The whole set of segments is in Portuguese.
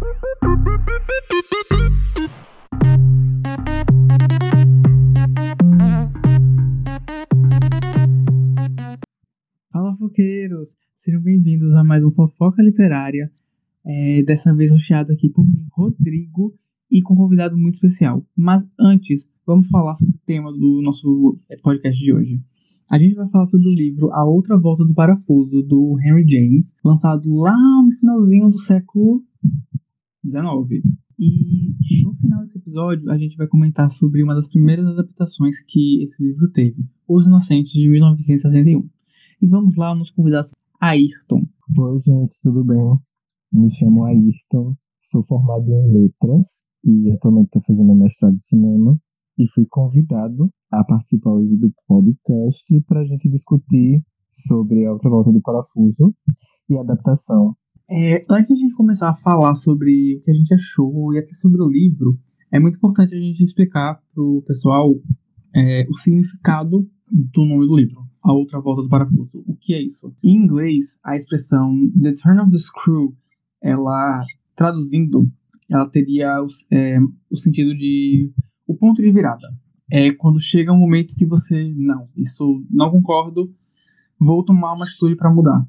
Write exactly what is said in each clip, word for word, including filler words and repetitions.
Fala, foqueiros! Sejam bem-vindos a mais um Fofoca Literária, é, dessa vez rosteado aqui por mim, Rodrigo, e com um convidado muito especial. Mas antes, vamos falar sobre o tema do nosso podcast de hoje. A gente vai falar sobre o livro A Outra Volta do Parafuso, do Henry James, lançado lá no finalzinho do século dezenove. E no final desse episódio, a gente vai comentar sobre uma das primeiras adaptações que esse livro teve, Os Inocentes, de mil novecentos e sessenta e um. E vamos lá, nos convidados, Ayrton. Oi, gente, tudo bem? Me chamo Ayrton, sou formado em letras e atualmente estou fazendo mestrado de cinema e fui convidado a participar hoje do podcast para a gente discutir sobre A Outra Volta do Parafuso e a adaptação. É, antes de a gente começar a falar sobre o que a gente achou e até sobre o livro, é muito importante a gente explicar para o pessoal é, o significado do nome do livro, A Outra Volta do Parafuso. O que é isso? Em inglês, a expressão The Turn of the Screw, ela, traduzindo, ela teria é, o sentido de o ponto de virada. É quando chega um momento que você, não, isso não concordo, vou tomar uma atitude para mudar.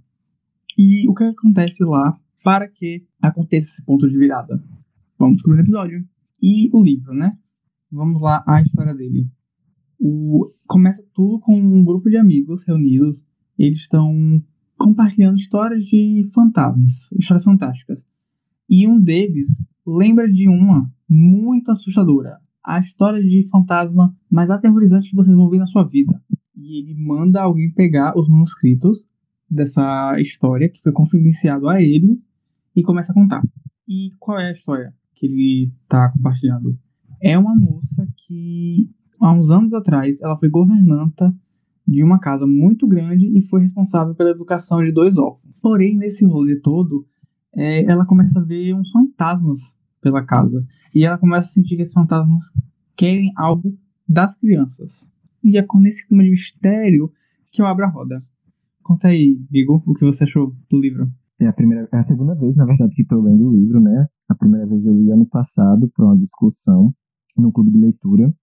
E o que acontece lá para que aconteça esse ponto de virada? Vamos descobrir no episódio. E o livro, né? Vamos lá, a história dele. O... Começa tudo com um grupo de amigos reunidos. Eles estão compartilhando histórias de fantasmas, histórias fantásticas. E um deles lembra de uma muito assustadora. A história de fantasma mais aterrorizante que vocês vão ver na sua vida. E ele manda alguém pegar os manuscritos dessa história, que foi confidenciado a ele, e começa a contar. E qual é a história que ele está compartilhando? É uma moça que, há uns anos atrás, ela foi governanta de uma casa muito grande e foi responsável pela educação de dois órfãos. Porém, nesse rolê todo, é, ela começa a ver uns fantasmas pela casa. E ela começa a sentir que esses fantasmas querem algo das crianças. E é nesse clima de mistério que eu abro a roda. Conta aí, Igor, o que você achou do livro? É a, primeira, é a segunda vez, na verdade, que estou lendo o livro, né? A primeira vez eu li ano passado para uma discussão no clube de leitura.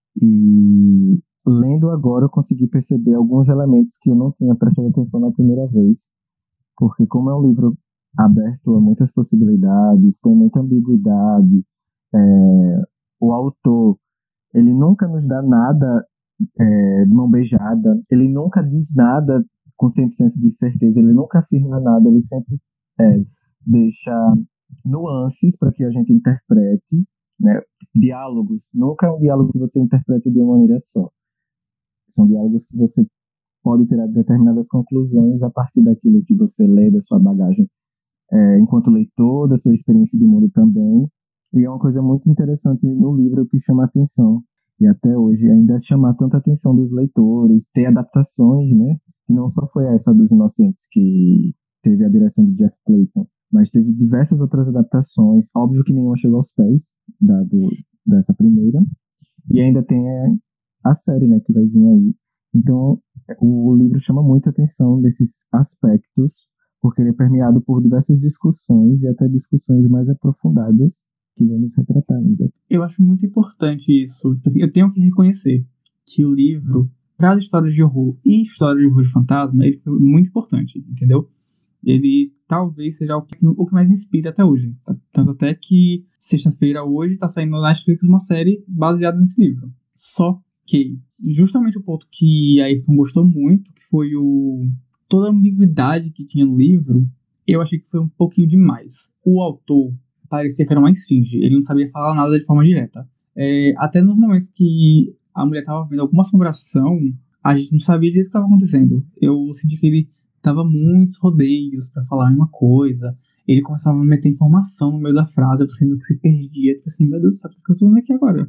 E lendo agora eu consegui perceber alguns elementos que eu não tinha prestado atenção na primeira vez. Porque como é um livro aberto a muitas possibilidades, tem muita ambiguidade, é, o autor, ele nunca nos dá nada é, de mão beijada, ele nunca diz nada com cem por cento de certeza, ele nunca afirma nada, ele sempre é, deixa nuances para que a gente interprete, né? Diálogos, nunca é um diálogo que você interpreta de uma maneira só. São diálogos que você pode tirar determinadas conclusões a partir daquilo que você lê, da sua bagagem é, enquanto leitor, da sua experiência de mundo também. E é uma coisa muito interessante no livro que chama a atenção. E até hoje ainda chama tanta atenção dos leitores, ter adaptações, né? E não só foi essa dos Inocentes, que teve a direção de Jack Clayton, mas teve diversas outras adaptações. Óbvio que nenhuma chegou aos pés da, do, dessa primeira. E ainda tem a, a série, né, que vai vir aí. Então, o livro chama muita atenção desses aspectos, porque ele é permeado por diversas discussões e até discussões mais aprofundadas que vamos retratar ainda. Eu acho muito importante isso. Assim, eu tenho que reconhecer que o livro, para as histórias de horror e histórias de horror de fantasma, ele foi muito importante, entendeu? Ele talvez seja o que, o que mais inspira até hoje. Tanto até que sexta-feira hoje está saindo na Netflix uma série baseada nesse livro. Só que, justamente o ponto que a Ayrton gostou muito, que foi o toda a ambiguidade que tinha no livro, eu achei que foi um pouquinho demais. O autor parecia que era uma esfinge, ele não sabia falar nada de forma direta. É, até nos momentos que a mulher estava vendo alguma assombração, a gente não sabia direito o que estava acontecendo. Eu senti que ele dava muitos rodeios para falar uma coisa, ele começava a meter informação no meio da frase, você meio que se perdia, tipo assim, meu Deus do céu, o que eu tô vendo aqui agora?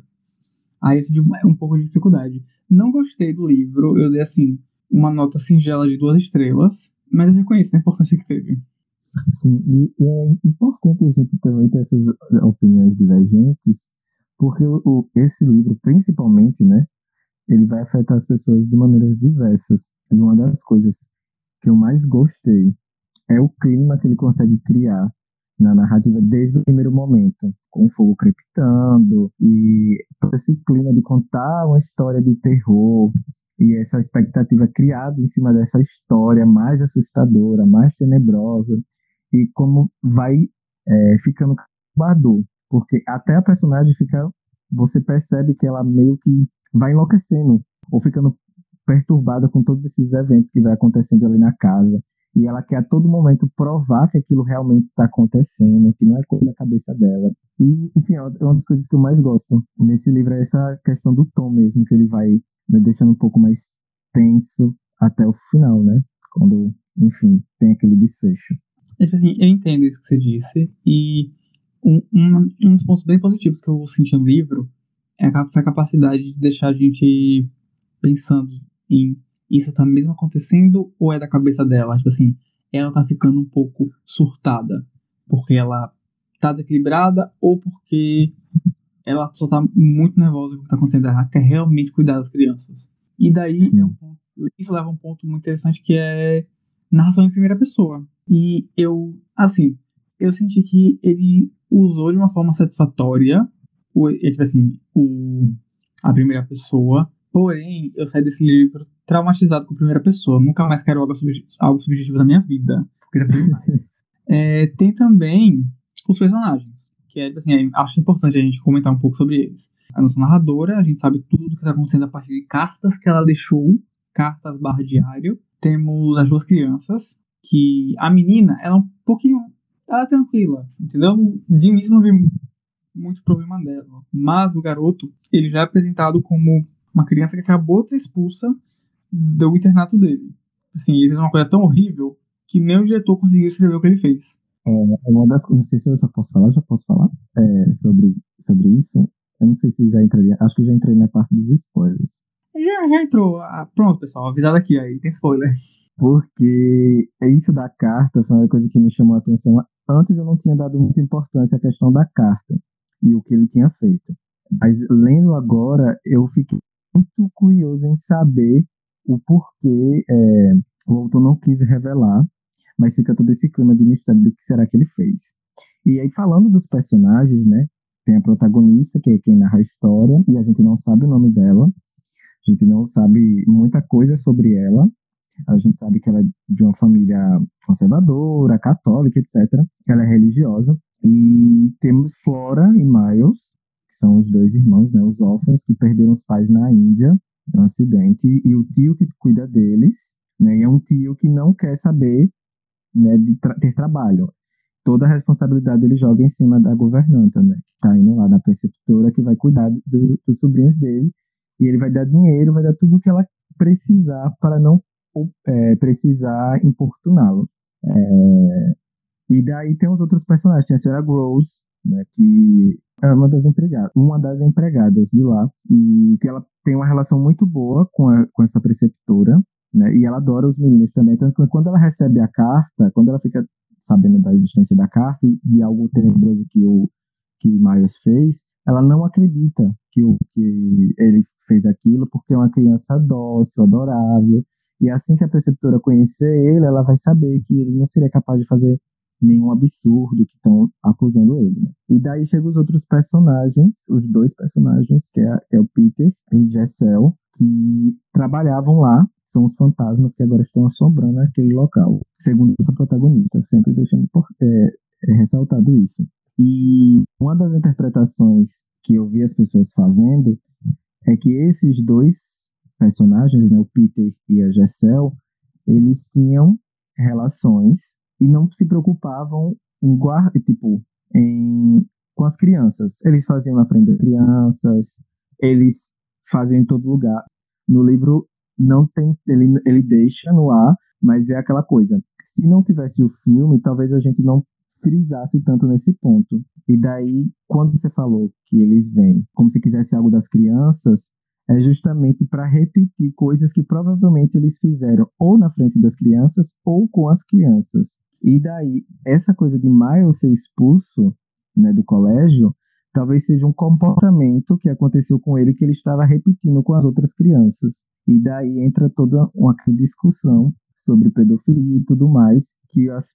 Aí eu senti um pouco de dificuldade. Não gostei do livro, eu dei assim, uma nota singela de duas estrelas, mas eu reconheço a importância que teve. Sim, e, e é importante a gente também ter essas opiniões divergentes, porque o, o, esse livro, principalmente, né, ele vai afetar as pessoas de maneiras diversas. E uma das coisas que eu mais gostei é o clima que ele consegue criar na narrativa desde o primeiro momento, com o fogo crepitando e todo esse clima de contar uma história de terror e essa expectativa criada em cima dessa história mais assustadora, mais tenebrosa, e como vai é, ficando perturbador, porque até a personagem fica, você percebe que ela meio que vai enlouquecendo, ou ficando perturbada com todos esses eventos que vai acontecendo ali na casa, e ela quer a todo momento provar que aquilo realmente está acontecendo, que não é coisa da cabeça dela. E, enfim, é uma das coisas que eu mais gosto nesse livro, é essa questão do tom mesmo, que ele vai, né, deixando um pouco mais tenso até o final, né? Quando, enfim, tem aquele desfecho. É, tipo assim, eu entendo isso que você disse, e um, um, um dos pontos bem positivos que eu senti no livro é a, foi a capacidade de deixar a gente pensando em isso tá mesmo acontecendo ou é da cabeça dela? Tipo assim, ela tá ficando um pouco surtada porque ela tá desequilibrada ou porque ela só tá muito nervosa com o que tá acontecendo. Ela quer realmente cuidar das crianças. E daí é um ponto, isso leva a um ponto muito interessante que é narração em primeira pessoa. E eu, assim, eu senti que ele usou de uma forma satisfatória o, tipo assim, o, a primeira pessoa. Porém, eu saí desse livro traumatizado com a primeira pessoa. Nunca mais quero algo, subje algo subjetivo da minha vida. Porque já foi demais. É, tem também os personagens. Que é, assim, é, acho que é importante a gente comentar um pouco sobre eles. A nossa narradora, a gente sabe tudo o que está acontecendo a partir de cartas que ela deixou. Cartas barra diário. Temos as duas crianças. Que a menina, ela é um pouquinho... Ela é tranquila, entendeu? De início não vi muito problema dela. Mas o garoto, ele já é apresentado como uma criança que acabou de ser expulsa do internato dele. Assim, ele fez uma coisa tão horrível que nem o diretor conseguiu escrever o que ele fez. É, uma das, não sei se eu já posso falar, já posso falar é, sobre, sobre isso. Eu não sei se já entrei, acho que já entrei na parte dos spoilers. Já, já entrou. Ah, pronto, pessoal, avisado aqui, aí tem spoiler. Porque isso da carta foi uma coisa que me chamou a atenção. Antes eu não tinha dado muita importância à questão da carta e o que ele tinha feito. Mas lendo agora, eu fiquei muito curioso em saber o porquê é, o autor não quis revelar, mas fica todo esse clima de mistério do que será que ele fez. E aí, falando dos personagens, né, tem a protagonista, que é quem narra a história, e a gente não sabe o nome dela, a gente não sabe muita coisa sobre ela, a gente sabe que ela é de uma família conservadora, católica, etcétera, que ela é religiosa, e temos Flora e Miles, que são os dois irmãos, né, os órfãos que perderam os pais na Índia, em um acidente, e o tio que cuida deles, né, e é um tio que não quer saber, né, de tra ter trabalho. Toda a responsabilidade ele joga em cima da governanta, né, que tá indo lá na preceptora, que vai cuidar do, dos sobrinhos dele, e ele vai dar dinheiro, vai dar tudo o que ela precisar para não é, precisar importuná-lo. É, e daí tem os outros personagens, tem a senhora Gross, né, que é uma das empregadas, uma das empregadas de lá, e que ela tem uma relação muito boa com, a, com essa preceptora, né, e ela adora os meninos também, tanto que quando ela recebe a carta, quando ela fica sabendo da existência da carta e de algo tenebroso que o que Miles fez, ela não acredita que, o, que ele fez aquilo, porque é uma criança dócil, adorável, e assim que a preceptora conhecer ele, ela vai saber que ele não seria capaz de fazer nenhum absurdo que estão acusando ele, né? E daí chegam os outros personagens, os dois personagens, que é, que é o Peter e Jessel, que trabalhavam lá, são os fantasmas que agora estão assombrando aquele local, segundo essa protagonista, sempre deixando por, é, é, ressaltado isso. E uma das interpretações que eu vi as pessoas fazendo é que esses dois personagens, né, o Peter e a Jessel, eles tinham relações e não se preocupavam em guardar, tipo, em, com as crianças. Eles faziam na frente das crianças, eles faziam em todo lugar. No livro não tem, ele, ele deixa no ar, mas é aquela coisa. Se não tivesse o filme, talvez a gente não frisasse tanto nesse ponto. E daí, quando você falou que eles vêm como se quisesse algo das crianças, é justamente para repetir coisas que provavelmente eles fizeram ou na frente das crianças ou com as crianças. E daí, essa coisa de Miles ser expulso, né, do colégio, talvez seja um comportamento que aconteceu com ele que ele estava repetindo com as outras crianças. E daí entra toda uma discussão sobre pedofilia e tudo mais, que as pessoas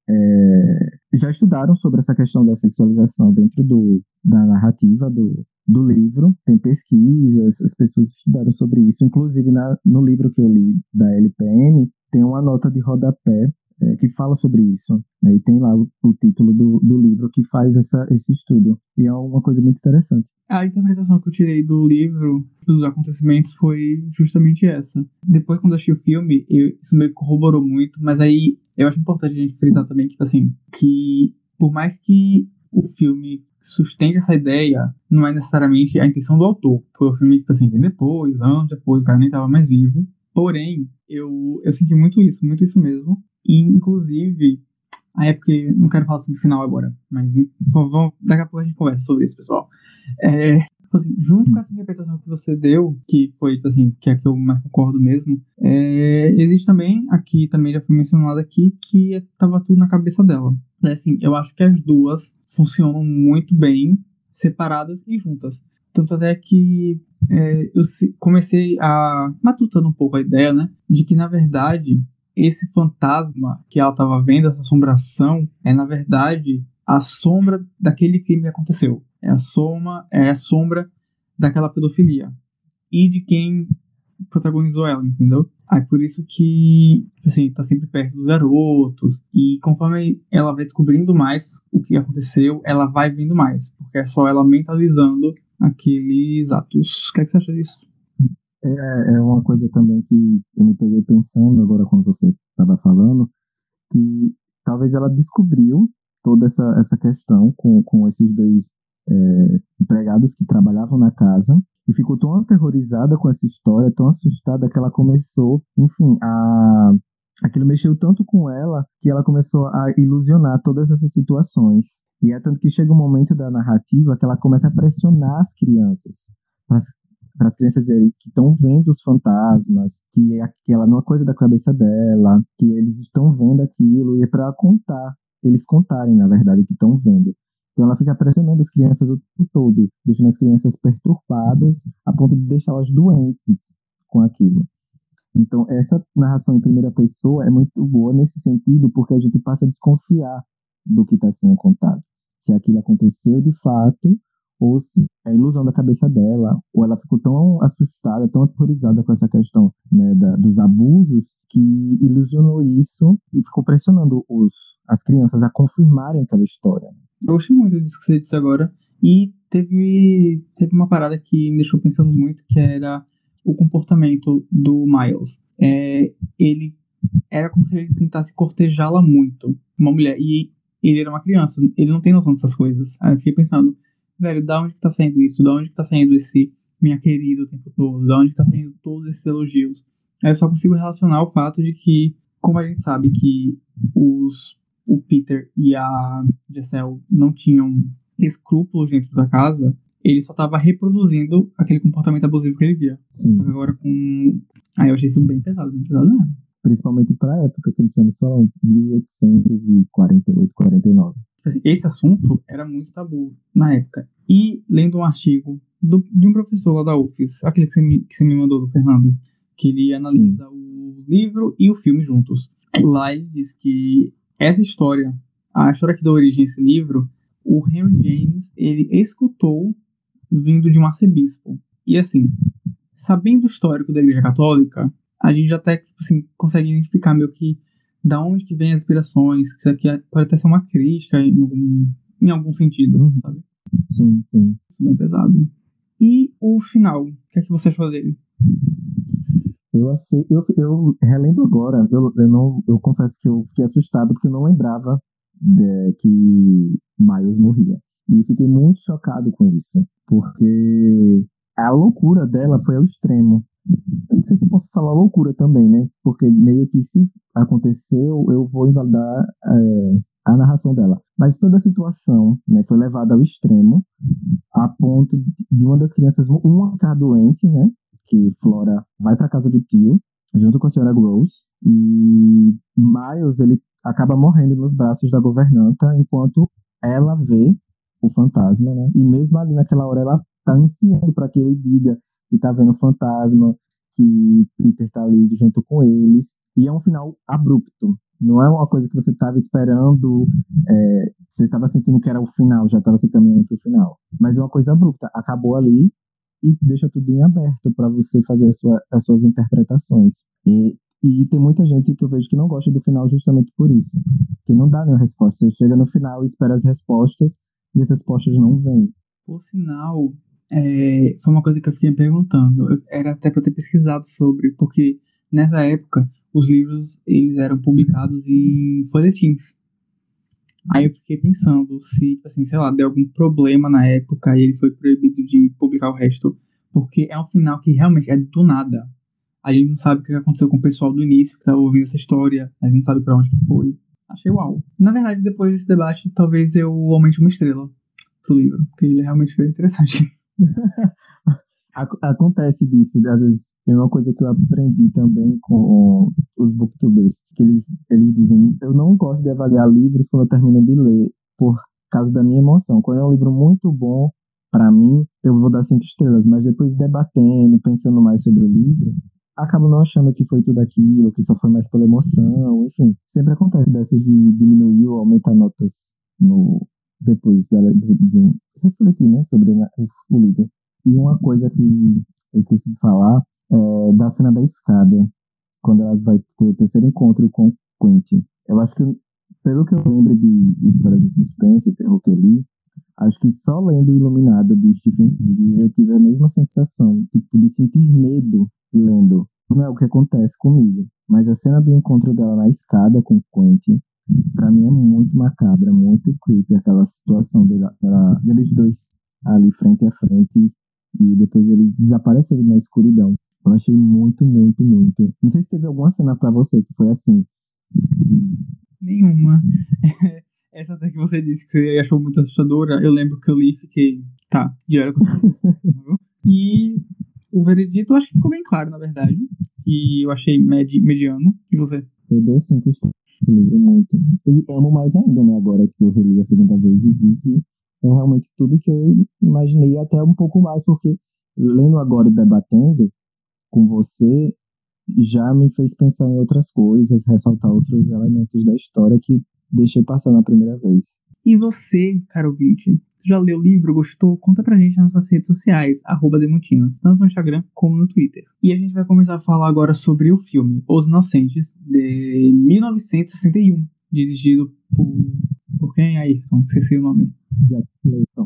é, já estudaram sobre essa questão da sexualização dentro do, da narrativa do, do livro. Tem pesquisas, as pessoas estudaram sobre isso. Inclusive, na, no livro que eu li da L P M, tem uma nota de rodapé é, que fala sobre isso, né? E tem lá o, o título do, do livro que faz essa, esse estudo. E é uma coisa muito interessante. A interpretação que eu tirei do livro, dos acontecimentos, foi justamente essa. Depois, quando eu assisti o filme, eu, isso me corroborou muito, mas aí eu acho importante a gente frisar também, tipo assim, que por mais que o filme sustente essa ideia, não é necessariamente a intenção do autor. Foi o filme, tipo assim, depois, anos depois, o cara nem tava mais vivo. Porém, eu, eu senti muito isso, muito isso mesmo. E, inclusive, a época, não quero falar sobre o final agora, mas vamos, daqui a pouco a gente conversa sobre isso, pessoal. É, tipo assim, junto com essa interpretação que você deu, que foi, tipo assim, que é a que eu mais concordo mesmo, é, existe também, aqui também já foi mencionado aqui, que estava tudo na cabeça dela. É, assim, eu acho que as duas funcionam muito bem, separadas e juntas. Tanto até que é, eu comecei a matutando um pouco a ideia, né, de que, na verdade, esse fantasma que ela estava vendo, essa assombração, é, na verdade, a sombra daquele crime que aconteceu. É a, soma, é a sombra daquela pedofilia. E de quem protagonizou ela, entendeu? Aí por isso que, assim, tá sempre perto dos garotos. E conforme ela vai descobrindo mais o que aconteceu, ela vai vendo mais. Porque é só ela mentalizando aqueles atos. O que, é que você acha disso? É, é uma coisa também que eu me peguei pensando agora quando você estava falando, que talvez ela descobriu toda essa, essa questão com, com esses dois é, empregados que trabalhavam na casa e ficou tão aterrorizada com essa história, tão assustada que ela começou, enfim, a... aquilo mexeu tanto com ela que ela começou a ilusionar todas essas situações. E é tanto que chega um momento da narrativa que ela começa a pressionar as crianças para as crianças dizerem que estão vendo os fantasmas, que aquela não é coisa da cabeça dela, que eles estão vendo aquilo, e é para contar, eles contarem, na verdade, o que estão vendo. Então ela fica pressionando as crianças o tempo todo, deixando as crianças perturbadas a ponto de deixá-las doentes com aquilo. Então essa narração em primeira pessoa é muito boa nesse sentido, porque a gente passa a desconfiar do que está sendo contado. Se aquilo aconteceu de fato, ou se é a ilusão da cabeça dela, ou ela ficou tão assustada, tão aterrorizada com essa questão, né, da, dos abusos, que ilusionou isso e ficou pressionando os, as crianças a confirmarem aquela história. Eu gostei muito disso que você disse agora, e teve, teve uma parada que me deixou pensando muito, que era o comportamento do Miles. É, ele era como se ele tentasse cortejá-la muito, uma mulher, e ele era uma criança, ele não tem noção dessas coisas. Aí eu fiquei pensando, velho, da onde que tá saindo isso? Da onde que tá saindo esse minha querida o tempo todo? Da onde que tá saindo todos esses elogios? Aí eu só consigo relacionar o fato de que, como a gente sabe que os, o Peter e a Jessel não tinham escrúpulos dentro da casa, ele só tava reproduzindo aquele comportamento abusivo que ele via. Sim. Só que agora com... Aí eu achei isso bem pesado, bem pesado mesmo. Principalmente pra época que eles estamos falando, mil oitocentos e quarenta e oito, quarenta e nove. Esse assunto era muito tabu na época. E lendo um artigo do, de um professor lá da U F E S, aquele que você me, que você me mandou, do Fernando, que ele analisa Sim. o livro e o filme juntos. Lá ele diz que essa história, a história que deu origem a esse livro, o Henry James, ele escutou vindo de um arcebispo. E assim, sabendo o histórico da Igreja Católica, a gente já até tipo assim, consegue identificar meio que da onde que vem as inspirações, que isso aqui pode até ser uma crítica em algum, em algum sentido, sabe? Sim, sim. Isso é bem pesado. E o final, o que é que você achou dele? Eu achei, eu, eu relendo agora, eu, eu, não, eu confesso que eu fiquei assustado porque eu não lembrava de, que Miles morria. E fiquei muito chocado com isso, porque a loucura dela foi ao extremo. Eu não sei se eu posso falar loucura também, né? Porque meio que se aconteceu, eu vou invalidar é, a narração dela. Mas toda a situação, né, foi levada ao extremo, a ponto de uma das crianças, uma ficar doente, né? Que Flora vai para casa do tio, junto com a senhora Gross, e Miles, ele acaba morrendo nos braços da governanta, enquanto ela vê o fantasma, né? E mesmo ali naquela hora, ela tá ansiando para que ele diga que tá vendo o fantasma, que Peter tá ali junto com eles, e é um final abrupto, Não é uma coisa que você estava esperando, é, você estava sentindo que era o final, já estava se caminhando para o final. Mas é uma coisa abrupta, acabou ali e deixa tudo em aberto para você fazer a sua, as suas interpretações. E, e tem muita gente que eu vejo que não gosta do final justamente por isso, que não dá nenhuma resposta. Você chega no final e espera as respostas e as respostas não vêm. Por sinal, é, foi uma coisa que eu fiquei me perguntando. Eu- era até para eu ter pesquisado sobre, porque nessa época os livros eles eram publicados em folhetins. Aí eu fiquei pensando se, assim, sei lá, deu algum problema na época e ele foi proibido de publicar o resto, porque é um final que realmente é do nada. A gente não sabe o que aconteceu com o pessoal do início que estava ouvindo essa história, a gente não sabe pra onde que foi. Achei uau. Na verdade, depois desse debate, talvez eu aumente uma estrela pro livro, porque ele é realmente bem interessante. Ac- Acontece disso, às vezes é uma coisa que eu aprendi também com os booktubers, que eles, eles dizem, eu não gosto de avaliar livros quando eu termino de ler, por causa da minha emoção. Quando é um livro muito bom, para mim, eu vou dar cinco estrelas, mas depois debatendo, pensando mais sobre o livro, acabo não achando que foi tudo aquilo, que só foi mais pela emoção, enfim. Sempre acontece dessas de diminuir ou aumentar notas no, depois dela, de, de refletir, né, sobre né, o, o livro. E uma coisa que eu esqueci de falar é da cena da escada, quando ela vai ter o terceiro encontro com Quentin. Eu acho que, pelo que eu lembro de histórias de suspense e terror que eu li, acho que só lendo Iluminada de Stephen King eu tive a mesma sensação, tipo, de sentir medo lendo. Não é o que acontece comigo, mas a cena do encontro dela na escada com Quentin, pra mim é muito macabra, muito creepy, aquela situação dela, dela, deles dois ali frente a frente e depois ele desaparece ali na escuridão. Eu achei muito, muito, muito. Não sei se teve alguma cena pra você que foi assim. de- Nenhuma. Essa até que você disse que você achou muito assustadora, eu lembro que eu li e fiquei, tá, de hora com E o veredito eu acho que ficou bem claro, na verdade. E eu achei medi mediano. E você? Eu dou cinco estrelas esse livro muito. Eu amo mais ainda, né? Agora que eu reli a segunda vez e vi que é realmente tudo que eu imaginei, até um pouco mais, porque lendo agora e debatendo com você, já me fez pensar em outras coisas, ressaltar outros elementos da história que deixei passar na primeira vez. E você, caro ouvinte? Já leu o livro, gostou? Conta pra gente nas nossas redes sociais, arroba Demontinos, tanto no Instagram como no Twitter. E a gente vai começar a falar agora sobre o filme Os Inocentes, de mil novecentos e sessenta e um, dirigido por... por quem, Ayrton? Esqueci o nome. Jack Layton.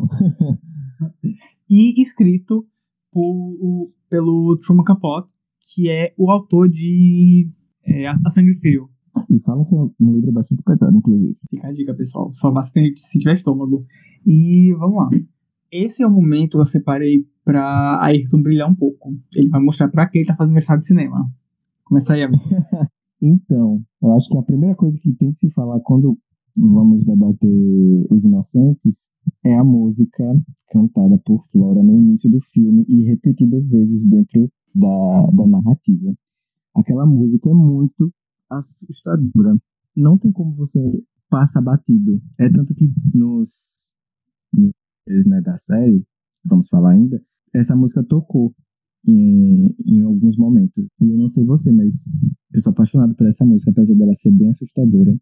E escrito por, pelo Truman Capote, que é o autor de é, A a Sangue Frio. E falam que é um livro bastante pesado, inclusive. Fica a dica, pessoal. Só bastante se tiver estômago. E vamos lá. Esse é o momento que eu separei pra Ayrton brilhar um pouco. Ele vai mostrar pra quem tá fazendo mestrado de cinema. Começa aí, amigo. Então, eu acho que a primeira coisa que tem que se falar quando vamos debater Os Inocentes é a música cantada por Flora no início do filme e repetidas vezes dentro da, da narrativa. Aquela música é muito assustadora. Não tem como você passar batido. É tanto que nos, nos né, da série, vamos falar ainda, essa música tocou em, em alguns momentos. E eu não sei você, mas eu sou apaixonado por essa música, apesar dela ser bem assustadora.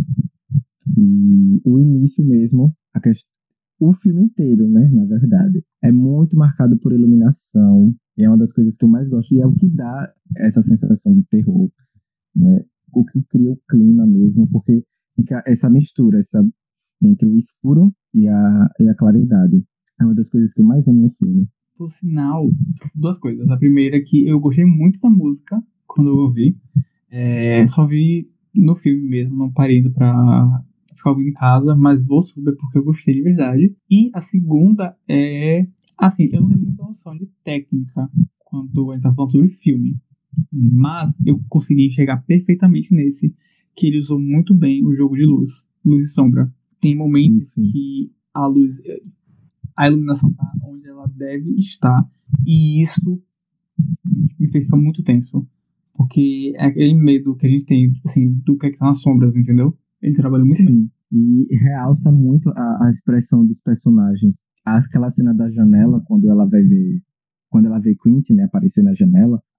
E o início mesmo, a quest... o filme inteiro, né, na verdade, é muito marcado por iluminação. E é uma das coisas que eu mais gosto. E é o que dá essa sensação de terror, né? O que cria o clima mesmo, porque fica essa mistura essa, entre o escuro e a, e a claridade. É uma das coisas que eu mais amo no filme. Por sinal, duas coisas. A primeira é que eu gostei muito da música quando eu ouvi. É, só vi no filme mesmo, não parei indo pra ficar ouvindo em casa, mas vou subir porque eu gostei de verdade. E a segunda é. Assim, eu não tenho muita noção de técnica quando a gente tá falando sobre filme, mas eu consegui enxergar perfeitamente nesse que ele usou muito bem o jogo de luz, luz e sombra. Tem momentos Isso. que a luz, a iluminação tá onde ela deve estar, e isso me fez ficar muito tenso, porque é aquele medo que a gente tem, tipo assim, do que é que tá nas sombras, entendeu? Ele trabalhou muito bem. Sim. E realça muito a, a expressão dos personagens. Aquela cena da janela, quando ela vai ver, quando ela vê Quentin, né, aparecer na janela,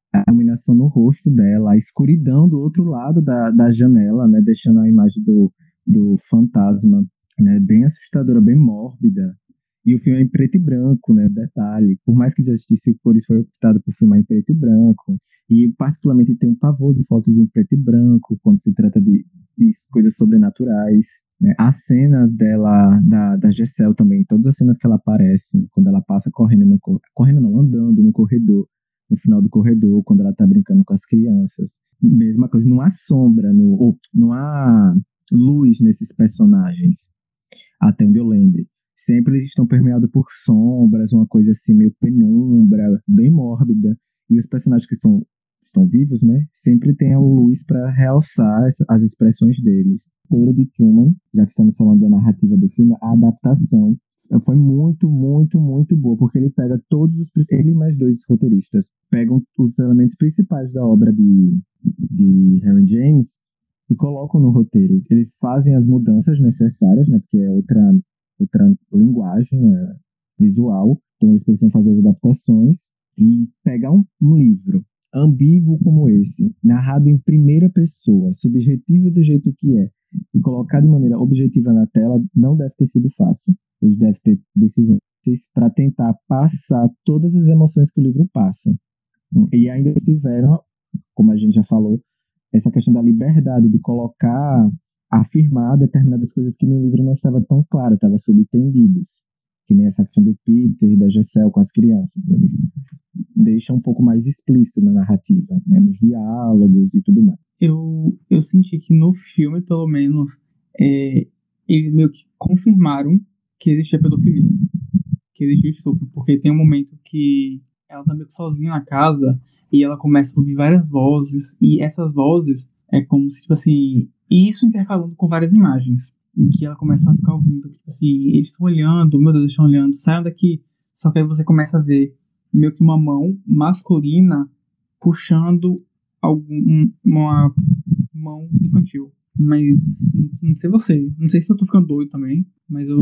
a iluminação no rosto dela, a escuridão do outro lado da, da janela, né, deixando a imagem do, do fantasma, né, bem assustadora, bem mórbida. E o filme é em preto e branco, né, detalhe. Por mais que Justiça por isso foi optado por filmar em preto e branco. E particularmente tem um pavor de fotos em preto e branco, quando se trata de, de coisas sobrenaturais. Né. A cena dela, da, da Giselle também, todas as cenas que ela aparece, quando ela passa correndo, no, correndo não, andando no corredor, no final do corredor, quando ela tá brincando com as crianças. Mesma coisa, não há sombra, no, ou, não há luz nesses personagens, até onde eu lembre. Sempre eles estão permeados por sombras, uma coisa assim meio penumbra, bem mórbida. E os personagens que são, estão vivos, né, sempre tem a luz para realçar as, as expressões deles. O roteiro de Truman, já que estamos falando da narrativa do filme, a adaptação foi muito, muito, muito boa, porque ele pega todos os... Ele e mais dois roteiristas pegam os elementos principais da obra de, de Henry James e colocam no roteiro. Eles fazem as mudanças necessárias, né, porque é outra... outra linguagem é, visual, então eles precisam fazer as adaptações e pegar um, um livro ambíguo como esse, narrado em primeira pessoa, subjetivo do jeito que é, e colocar de maneira objetiva na tela, não deve ter sido fácil. Eles devem ter decisões para tentar passar todas as emoções que o livro passa. E ainda tiveram, como a gente já falou, essa questão da liberdade de colocar, afirmar determinadas coisas que no livro não estava tão claro, estava subentendidos. Que nem essa questão do Peter e da Giselle com as crianças. Eles deixam um pouco mais explícito na narrativa, né, nos diálogos e tudo mais. Eu, eu senti que no filme, pelo menos, é, eles meio que confirmaram que existia pedofilia, que existia estupro, porque tem um momento que ela tá meio que sozinha na casa e ela começa a ouvir várias vozes, e essas vozes é como se, tipo assim, isso intercalando com várias imagens, em que ela começa a ficar ouvindo, tipo assim, eles estão olhando, meu Deus, eles estão olhando, saiam daqui. Só que aí você começa a ver meio que uma mão masculina puxando algum, uma mão infantil. Mas não sei você, não sei se eu tô ficando doido também, mas eu...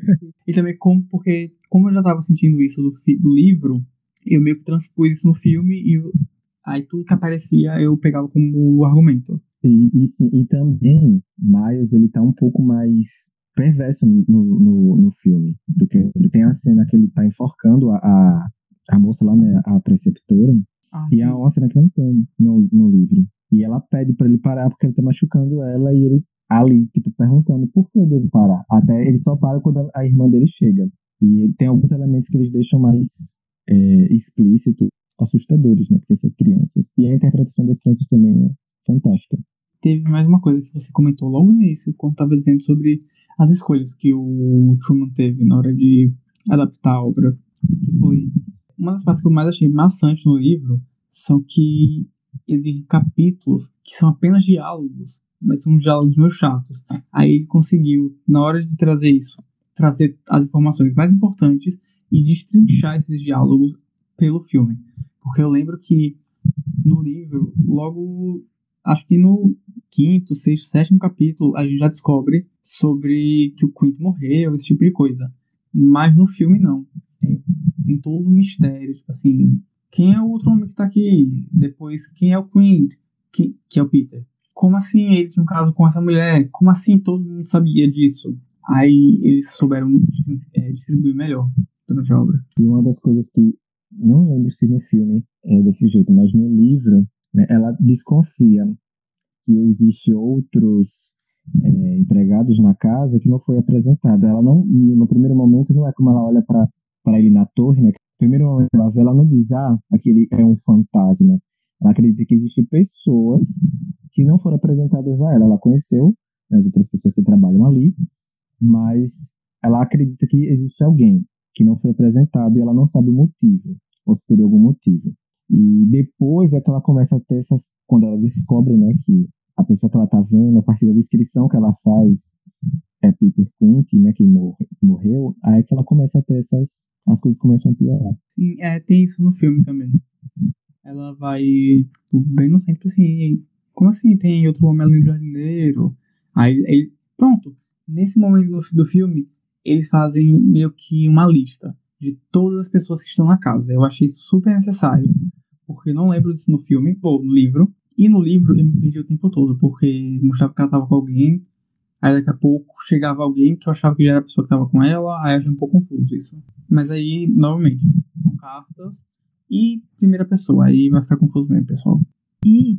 e também como, porque como eu já tava sentindo isso do, fi, do livro, eu meio que transpus isso no filme e eu, aí tudo que aparecia eu pegava como argumento. E, e, sim, e também, Miles, ele tá um pouco mais perverso no, no, no filme do que ele tem a cena que ele tá enforcando a, a, a moça lá, né, a preceptora, ah, e sim. É uma cena que não tem no, no livro. E ela pede pra ele parar porque ele tá machucando ela, e eles ali, tipo, perguntando por que eu devo parar. Até ele só para quando a irmã dele chega. E tem alguns elementos que eles deixam mais é, explícitos, assustadores, né, porque essas crianças. E a interpretação das crianças também é fantástica. Teve mais uma coisa que você comentou logo no início, quando estava dizendo sobre as escolhas que o Truman teve na hora de adaptar a obra, que foi uma das partes que eu mais achei maçante no livro, são que existem capítulos que são apenas diálogos, mas são diálogos meio chatos. Aí ele conseguiu, na hora de trazer isso, trazer as informações mais importantes e destrinchar esses diálogos pelo filme. Porque eu lembro que no livro, logo... acho que no quinto, sexto, sétimo capítulo a gente já descobre sobre que o Quint morreu, esse tipo de coisa. Mas no filme não. É, tem todo um mistério, tipo assim, quem é o outro homem que tá aqui? Depois, quem é o Quint? Que, que é o Peter. Como assim ele tinha um caso com essa mulher? Como assim todo mundo sabia disso? Aí eles souberam é, distribuir melhor durante a obra. E uma das coisas que, não lembro se no filme é desse jeito, mas no livro, né, ela desconfia que existe outros é, empregados na casa que não foi apresentado. Ela não, no primeiro momento, não é como ela olha para ele na torre, né? No primeiro momento ela vê, ela não diz, ah, aquele é um fantasma. Ela acredita que existem pessoas que não foram apresentadas a ela. Ela conheceu, né, as outras pessoas que trabalham ali, mas ela acredita que existe alguém que não foi apresentado e ela não sabe o motivo, ou se teria algum motivo. E depois é que ela começa a ter essas... Quando ela descobre, né, que a pessoa que ela tá vendo, a partir da descrição que ela faz é Peter Quint, né, que morreu, aí é que ela começa a ter essas... As coisas começam a piorar. Sim, é, tem isso no filme também. Ela vai bem no sempre assim, como assim tem outro homem além do jardineiro? Aí, aí pronto, nesse momento do, do filme, eles fazem meio que uma lista de todas as pessoas que estão na casa. Eu achei isso super necessário, porque eu não lembro disso no filme, ou no livro. E no livro eu me perdi o tempo todo, porque mostrava que ela tava com alguém, aí daqui a pouco chegava alguém que eu achava que já era a pessoa que tava com ela, aí eu achei um pouco confuso isso. Mas aí, novamente, são cartas e primeira pessoa, aí vai ficar confuso mesmo, pessoal. E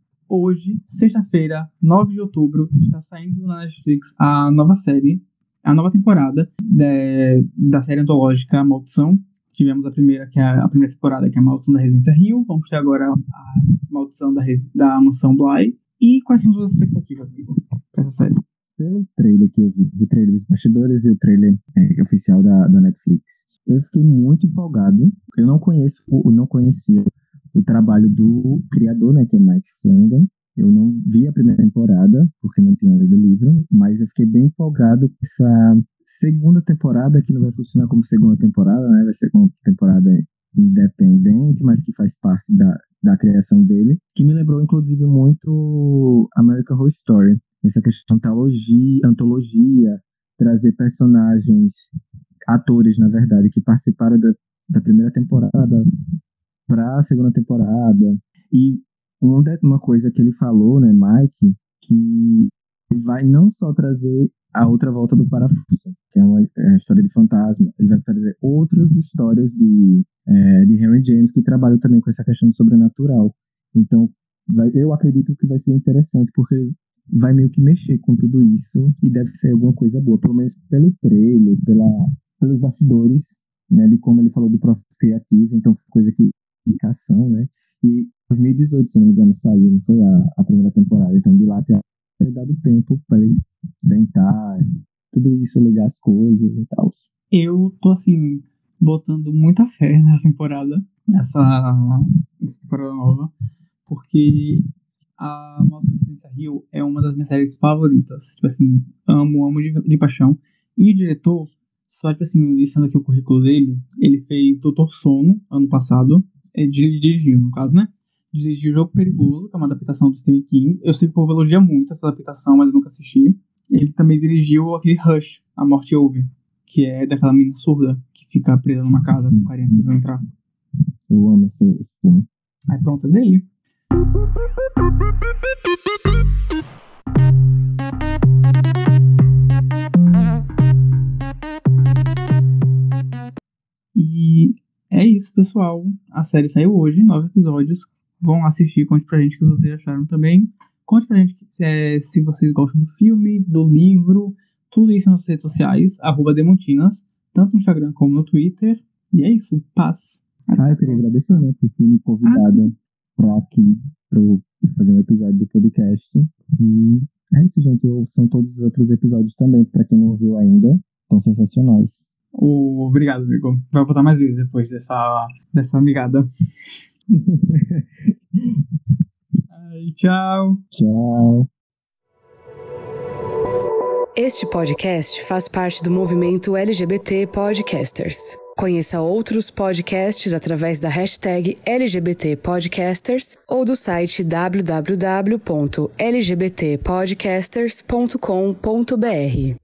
hoje, sexta-feira, nove de outubro, está saindo na Netflix a nova série, a nova temporada de, da série antológica Maldição. Tivemos a primeira, que é a, a primeira temporada, que é a Maldição da Residência Hill. Vamos ter agora a Maldição da, da Mansão Bly. E quais são as suas expectativas, amigo, para essa série? Pelo trailer que eu vi, o trailer dos bastidores e o trailer é, oficial da, da Netflix, eu fiquei muito empolgado. Eu não conheço, eu não conhecia o trabalho do criador, né, que é Mike Flanagan. Eu não vi a primeira temporada, porque não tinha lido o livro, mas eu fiquei bem empolgado com essa segunda temporada, que não vai funcionar como segunda temporada, né? Vai ser uma temporada independente, mas que faz parte da, da criação dele, que me lembrou, inclusive, muito American Horror Story. Essa questão de antologia, antologia, trazer personagens, atores, na verdade, que participaram da, da primeira temporada para a segunda temporada. E uma, uma coisa que ele falou, né, Mike, que vai não só trazer a outra volta do parafuso, que é uma, é uma história de fantasma, ele vai trazer outras histórias de, é, de Henry James, que trabalham também com essa questão do sobrenatural. Então, vai, eu acredito que vai ser interessante, porque vai meio que mexer com tudo isso e deve ser alguma coisa boa, pelo menos pelo trailer, pela, pelos bastidores, né, de como ele falou do processo criativo. Então foi coisa que indicação, né, e dois mil e dezoito, se não me engano, saiu, não foi a, a primeira temporada, então de lá até ter dado tempo para eles sentar, tudo isso, ligar as coisas e tal. Eu tô assim, botando muita fé nessa temporada, nessa, nessa temporada nova, porque a Maldição da Residência Hill é uma das minhas séries favoritas. Tipo assim, amo, amo de, de paixão. E o diretor, só tipo assim, listando aqui o currículo dele, ele fez Doutor Sono, ano passado, é, dirigiu, no caso, né? Dirigiu Jogo Perigoso, que é uma adaptação do Stephen King. Eu sei que o povo elogia muito essa adaptação, mas eu nunca assisti. Ele também dirigiu aquele Rush, A Morte Ouve, que é daquela menina surda que fica presa numa casa com carinha que vai entrar. Eu amo esse, esse filme. Aí pronto, é dele. E é isso, pessoal. A série saiu hoje, nove episódios. Vão assistir, conte pra gente o que vocês acharam também. Conte pra gente se, se vocês gostam do filme, do livro, tudo isso nas redes sociais, arroba Demontinas, tanto no Instagram como no Twitter. E é isso, paz. Ah, eu queria agradecer, né, por ter me convidado ah, pra aqui, pra fazer um episódio do podcast. E é isso, gente. São todos os outros episódios também, pra quem não viu ainda. Estão sensacionais. Oh, obrigado, amigo. Vai botar mais vezes depois dessa, dessa amigada. Ai, tchau. Tchau. Este podcast faz parte do movimento L G B T Podcasters. Conheça outros podcasts através da hashtag L G B T Podcasters ou do site w w w ponto l g b t podcasters ponto com ponto b r.